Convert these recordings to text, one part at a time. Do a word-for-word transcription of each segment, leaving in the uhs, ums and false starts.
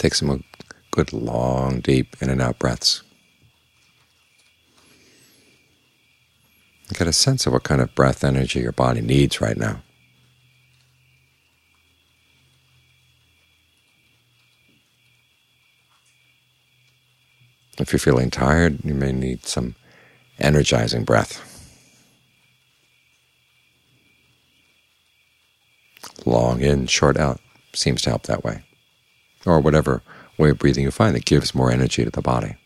Take some good, long, deep in and out breaths. Get a sense of what kind of breath energy your body needs right now. If you're feeling tired, you may need some energizing breath. Long in, short out seems to help that way. Or whatever way of breathing you find that gives more energy to the body.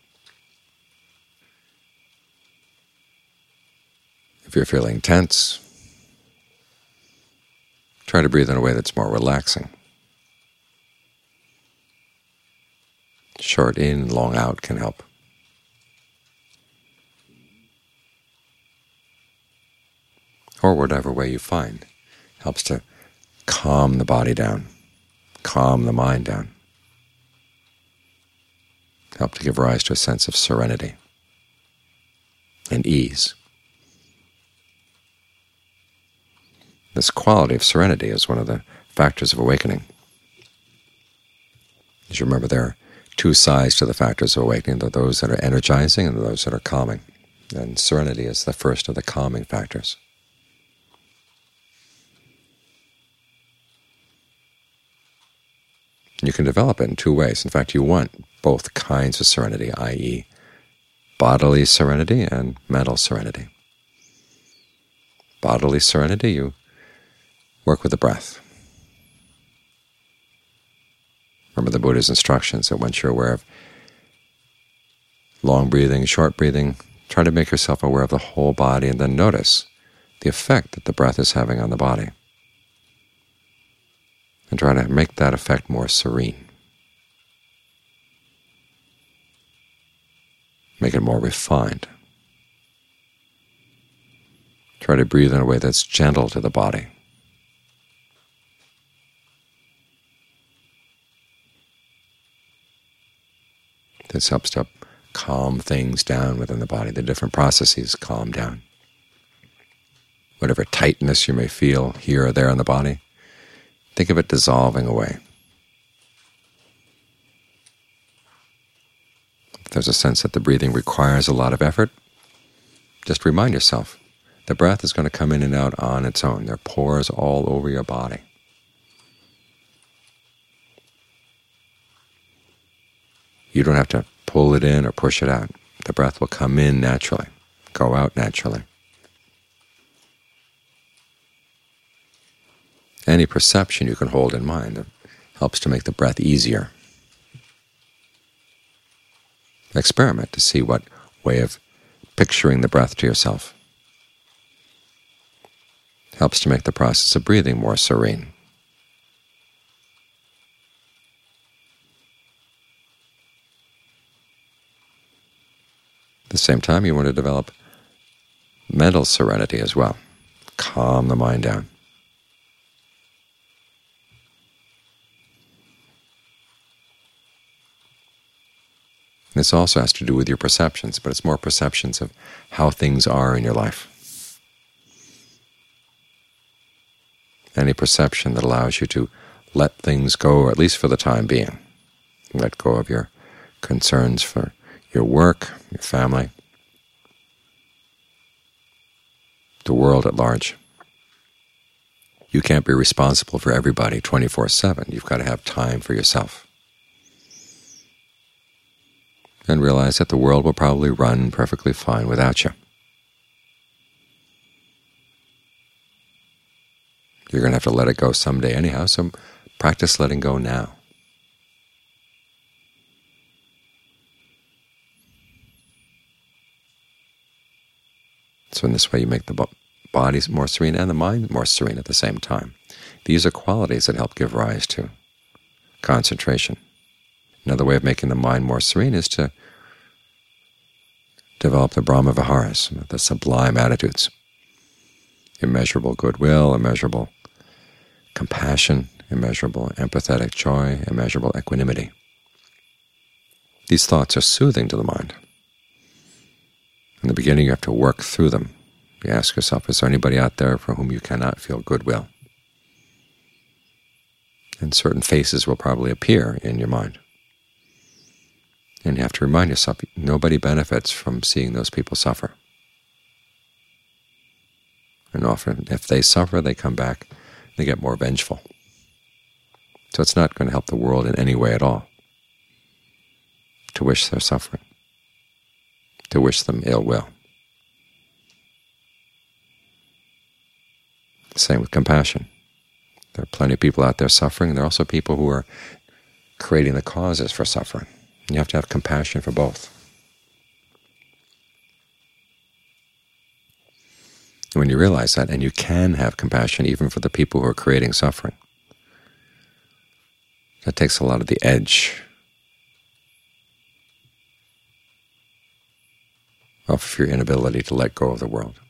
If you're feeling tense, try to breathe in a way that's more relaxing. Short in, long out can help. Or whatever way you find helps to calm the body down, calm the mind down, help to give rise to a sense of serenity and ease. This quality of serenity is one of the factors of awakening. As you remember, there are two sides to the factors of awakening. There are those that are energizing and those that are calming. And serenity is the first of the calming factors. You can develop it in two ways. In fact, you want both kinds of serenity, that is bodily serenity and mental serenity. Bodily serenity, you work with the breath. Remember the Buddha's instructions that once you're aware of long breathing, short breathing, try to make yourself aware of the whole body and then notice the effect that the breath is having on the body. And try to make that effect more serene. Make it more refined. Try to breathe in a way that's gentle to the body. This helps to calm things down within the body. The different processes calm down. Whatever tightness you may feel here or there in the body, think of it dissolving away. If there's a sense that the breathing requires a lot of effort, just remind yourself, the breath is going to come in and out on its own. There are pores all over your body. You don't have to pull it in or push it out. The breath will come in naturally, go out naturally. Any perception you can hold in mind helps to make the breath easier. Experiment to see what way of picturing the breath to yourself helps to make the process of breathing more serene. At the same time, you want to develop mental serenity as well. Calm the mind down. This also has to do with your perceptions, but it's more perceptions of how things are in your life. Any perception that allows you to let things go, at least for the time being. Let go of your concerns for your work, your family, the world at large. You can't be responsible for everybody twenty-four seven. You've got to have time for yourself. And realize that the world will probably run perfectly fine without you. You're going to have to let it go someday anyhow, so practice letting go now. So in this way you make the body more serene and the mind more serene at the same time. These are qualities that help give rise to concentration. Another way of making the mind more serene is to develop the Brahma Viharas, the sublime attitudes. Immeasurable goodwill, immeasurable compassion, immeasurable empathetic joy, immeasurable equanimity. These thoughts are soothing to the mind. In the beginning you have to work through them. You ask yourself, is there anybody out there for whom you cannot feel goodwill? And certain faces will probably appear in your mind. And you have to remind yourself, nobody benefits from seeing those people suffer. And often, if they suffer, they come back, they get more vengeful. So it's not going to help the world in any way at all to wish they're suffering, to wish them ill will. Same with compassion. There are plenty of people out there suffering, and there are also people who are creating the causes for suffering. You have to have compassion for both. And when you realize that, and you can have compassion even for the people who are creating suffering, that takes a lot of the edge off of your inability to let go of the world.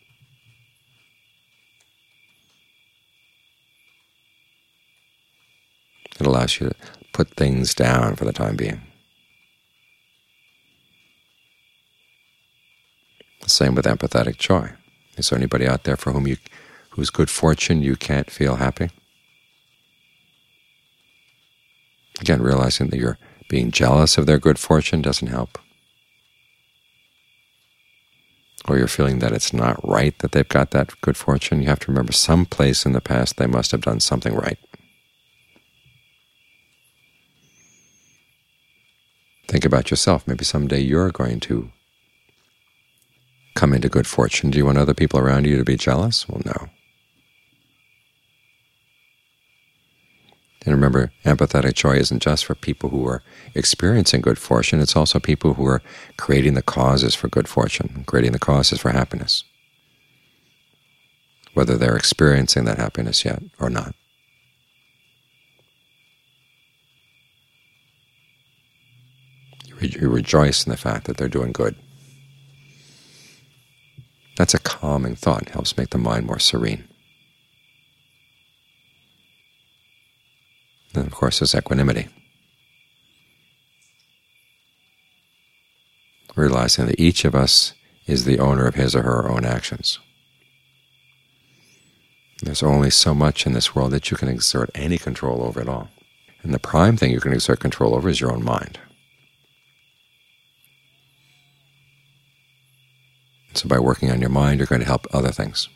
It allows you to put things down for the time being. The same with empathetic joy. Is there anybody out there for whom you, whose good fortune you can't feel happy? Again, realizing that you're being jealous of their good fortune doesn't help. Or you're feeling that it's not right that they've got that good fortune. You have to remember, someplace in the past they must have done something right. Think about yourself. Maybe someday you're going to come into good fortune. Do you want other people around you to be jealous? Well, no. And remember, empathetic joy isn't just for people who are experiencing good fortune. It's also people who are creating the causes for good fortune, creating the causes for happiness, whether they're experiencing that happiness yet or not. You rejoice in the fact that they're doing good. That's a calming thought. It helps make the mind more serene. And of course, there's equanimity. Realizing that each of us is the owner of his or her own actions. There's only so much in this world that you can exert any control over at all. And the prime thing you can exert control over is your own mind. So by working on your mind, you're going to help other things.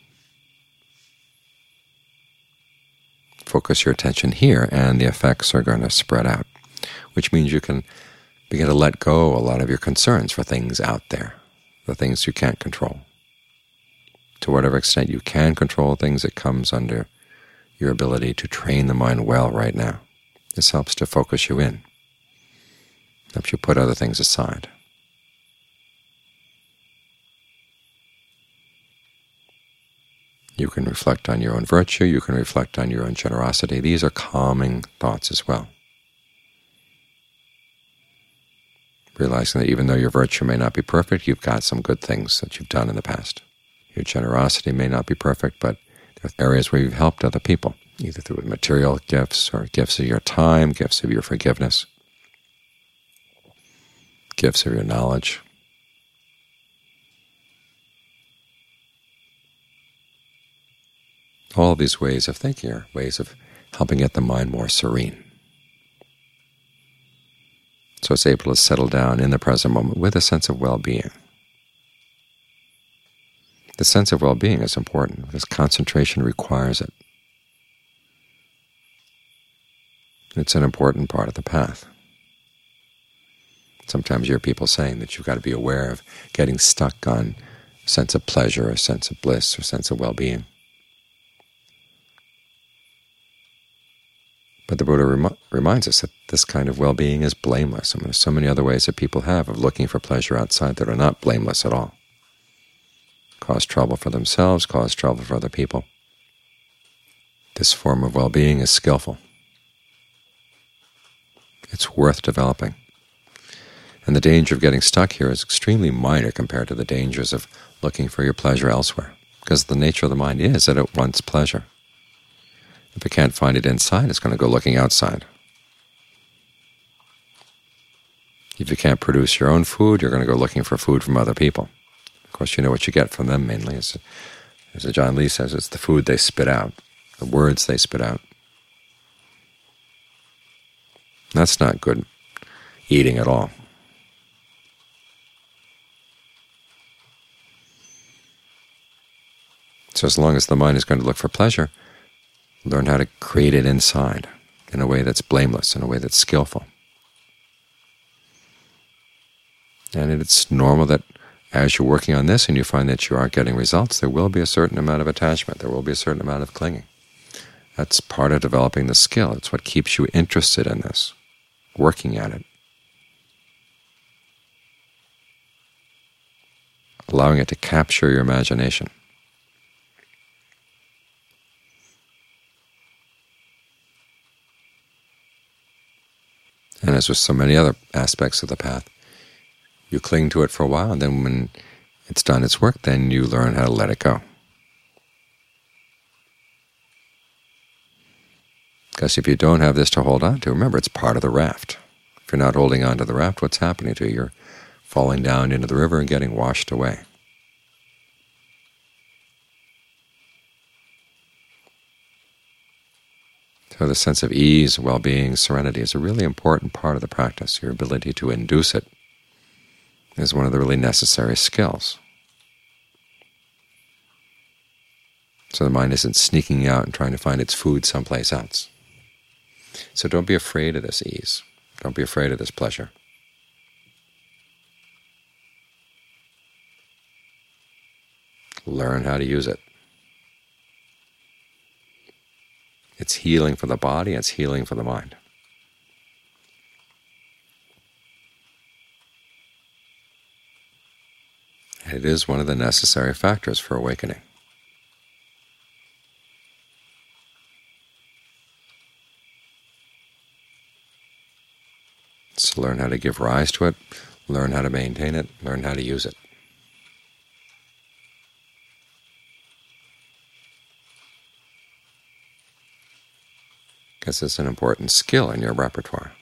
Focus your attention here, and the effects are going to spread out, which means you can begin to let go a lot of your concerns for things out there, the things you can't control. To whatever extent you can control things, it comes under your ability to train the mind well right now. This helps to focus you in, helps you put other things aside. You can reflect on your own virtue, you can reflect on your own generosity. These are calming thoughts as well. Realizing that even though your virtue may not be perfect, you've got some good things that you've done in the past. Your generosity may not be perfect, but there are areas where you've helped other people, either through material gifts or gifts of your time, gifts of your forgiveness, gifts of your knowledge. All of these ways of thinking are ways of helping get the mind more serene, so it's able to settle down in the present moment with a sense of well-being. The sense of well-being is important because concentration requires it. It's an important part of the path. Sometimes you hear people saying that you've got to be aware of getting stuck on a sense of pleasure, a sense of bliss, or a sense of well-being. But the Buddha rem reminds us that this kind of well-being is blameless. I mean, there's so many other ways that people have of looking for pleasure outside that are not blameless at all. Cause trouble for themselves, cause trouble for other people. This form of well-being is skillful. It's worth developing. And the danger of getting stuck here is extremely minor compared to the dangers of looking for your pleasure elsewhere, because the nature of the mind is that it wants pleasure. If it can't find it inside, it's going to go looking outside. If you can't produce your own food, you're going to go looking for food from other people. Of course, you know what you get from them mainly. As, as John Lee says, it's the food they spit out, the words they spit out. That's not good eating at all. So as long as the mind is going to look for pleasure, learn how to create it inside in a way that's blameless, in a way that's skillful. And it's normal that as you're working on this and you find that you aren't getting results, there will be a certain amount of attachment, there will be a certain amount of clinging. That's part of developing the skill. It's what keeps you interested in this, working at it, allowing it to capture your imagination. And as with so many other aspects of the path, you cling to it for a while, and then when it's done its work, then you learn how to let it go. Because if you don't have this to hold on to, remember, it's part of the raft. If you're not holding on to the raft, what's happening to you? You're falling down into the river and getting washed away. So the sense of ease, well-being, serenity is a really important part of the practice. Your ability to induce it is one of the really necessary skills. So the mind isn't sneaking out and trying to find its food someplace else. So don't be afraid of this ease. Don't be afraid of this pleasure. Learn how to use it. It's healing for the body, it's healing for the mind. And it is one of the necessary factors for awakening. So learn how to give rise to it, learn how to maintain it, learn how to use it. Because it's an important skill in your repertoire.